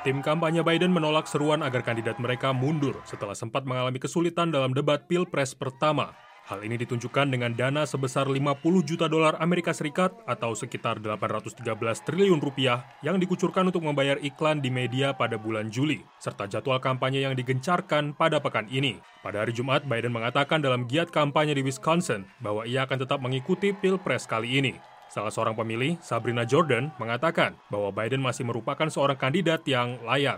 Tim kampanye Biden menolak seruan agar kandidat mereka mundur setelah sempat mengalami kesulitan dalam debat Pilpres pertama. Hal ini ditunjukkan dengan dana sebesar 50 juta dolar Amerika Serikat atau sekitar 813 triliun rupiah yang dikucurkan untuk membayar iklan di media pada bulan Juli, serta jadwal kampanye yang digencarkan pada pekan ini. Pada hari Jumat, Biden mengatakan dalam giat kampanye di Wisconsin bahwa ia akan tetap mengikuti Pilpres kali ini. Salah seorang pemilih, Sabrina Jordan, mengatakan bahwa Biden masih merupakan seorang kandidat yang layak.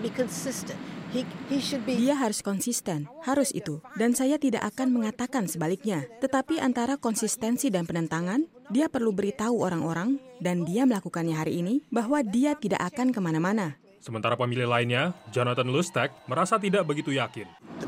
Dia harus konsisten, harus itu. Dan saya tidak akan mengatakan sebaliknya. Tetapi antara konsistensi dan penentangan, dia perlu beritahu orang-orang, dan dia melakukannya hari ini, bahwa dia tidak akan kemana-mana. Sementara pemilih lainnya, Jonathan Lustek, merasa tidak begitu yakin.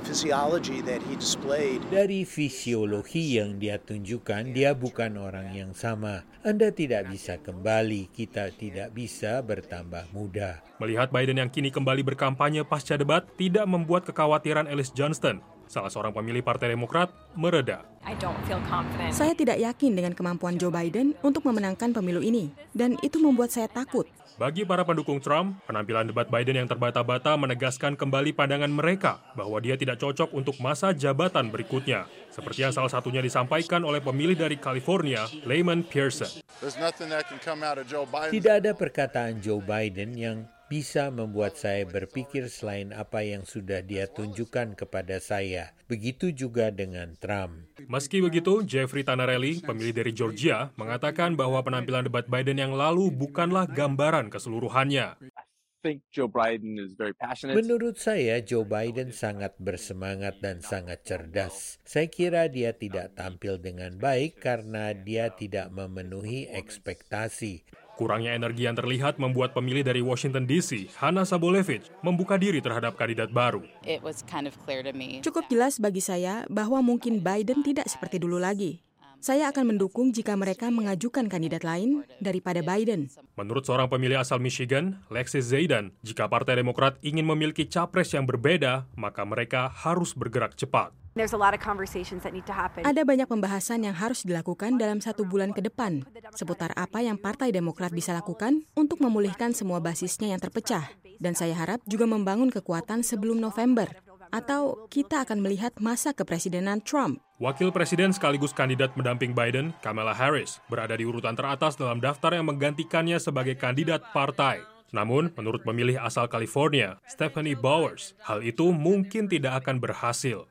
Dari fisiologi yang dia tunjukkan, dia bukan orang yang sama. Anda tidak bisa kembali, kita tidak bisa bertambah muda. Melihat Biden yang kini kembali berkampanye pasca debat tidak membuat kekhawatiran Alice Johnston, salah seorang pemilih Partai Demokrat, mereda. Saya tidak yakin dengan kemampuan Joe Biden untuk memenangkan pemilu ini, dan itu membuat saya takut. Bagi para pendukung Trump, penampilan debat Biden yang terbata-bata menegaskan kembali pandangan mereka bahwa dia tidak cocok untuk masa jabatan berikutnya. Seperti yang salah satunya disampaikan oleh pemilih dari California, Layman Pearson. Tidak ada perkataan Joe Biden yang bisa membuat saya berpikir selain apa yang sudah dia tunjukkan kepada saya. Begitu juga dengan Trump. Meski begitu, Jeffrey Tanarelli, pemilih dari Georgia, mengatakan bahwa penampilan debat Biden yang lalu bukanlah gambaran keseluruhannya. Menurut saya, Joe Biden sangat bersemangat dan sangat cerdas. Saya kira dia tidak tampil dengan baik karena dia tidak memenuhi ekspektasi. Kurangnya energi yang terlihat membuat pemilih dari Washington DC, Hannah Sabolevich, membuka diri terhadap kandidat baru. Cukup jelas bagi saya bahwa mungkin Biden tidak seperti dulu lagi. Saya akan mendukung jika mereka mengajukan kandidat lain daripada Biden. Menurut seorang pemilih asal Michigan, Lexis Zaydan, jika Partai Demokrat ingin memiliki capres yang berbeda, maka mereka harus bergerak cepat. Ada banyak pembahasan yang harus dilakukan dalam 1 bulan ke depan, seputar apa yang Partai Demokrat bisa lakukan untuk memulihkan semua basisnya yang terpecah. Dan saya harap juga membangun kekuatan sebelum November. Atau kita akan melihat masa kepresidenan Trump. Wakil Presiden sekaligus kandidat mendamping Biden, Kamala Harris, berada di urutan teratas dalam daftar yang menggantikannya sebagai kandidat partai. Namun, menurut pemilih asal California, Stephanie Bowers, hal itu mungkin tidak akan berhasil.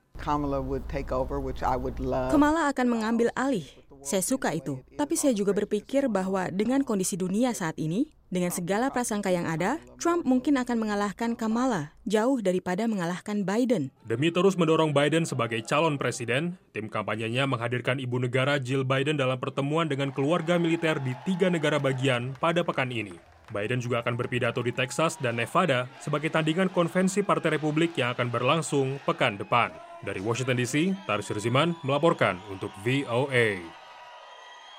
Kamala akan mengambil alih. Saya suka itu. Tapi saya juga berpikir bahwa dengan kondisi dunia saat ini, dengan segala prasangka yang ada, Trump mungkin akan mengalahkan Kamala jauh daripada mengalahkan Biden. Demi terus mendorong Biden sebagai calon presiden, tim kampanyenya menghadirkan ibu negara Jill Biden dalam pertemuan dengan keluarga militer di 3 negara bagian pada pekan ini. Biden juga akan berpidato di Texas dan Nevada sebagai tandingan konvensi Partai Republik yang akan berlangsung pekan depan. Dari Washington DC, Taris Riziman melaporkan untuk VOA.